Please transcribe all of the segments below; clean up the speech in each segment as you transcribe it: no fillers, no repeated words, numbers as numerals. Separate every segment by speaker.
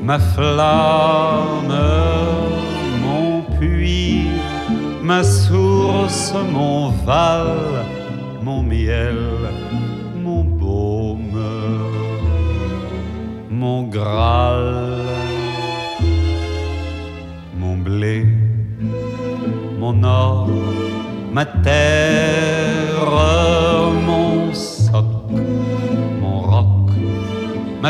Speaker 1: ma flamme, mon puits, ma source, mon val, mon miel, mon baume, mon Graal, mon blé, mon or, ma terre, mon soc, mon roc, ma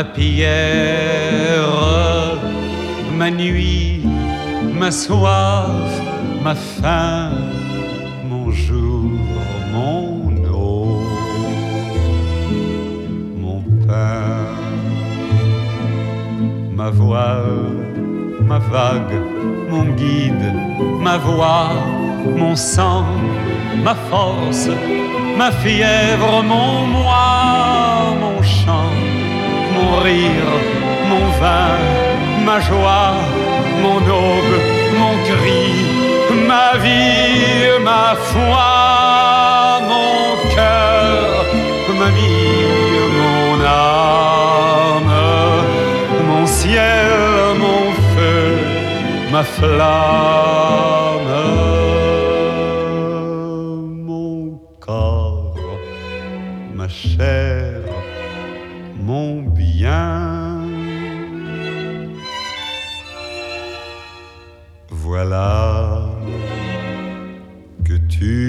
Speaker 1: pierre, ma nuit, ma soif, ma faim, mon jour, mon eau, mon pain, ma voile, ma vague, mon guide, ma voix, mon sang, ma force, ma fièvre, mon moi, mon chant, mon rire, mon vin, ma joie, mon aube, mon cri, ma vie, ma foi, mon cœur, ma vie, mon âme, mon ciel, mon feu, ma flamme, mon corps, ma chair, mon bien. Voilà que tu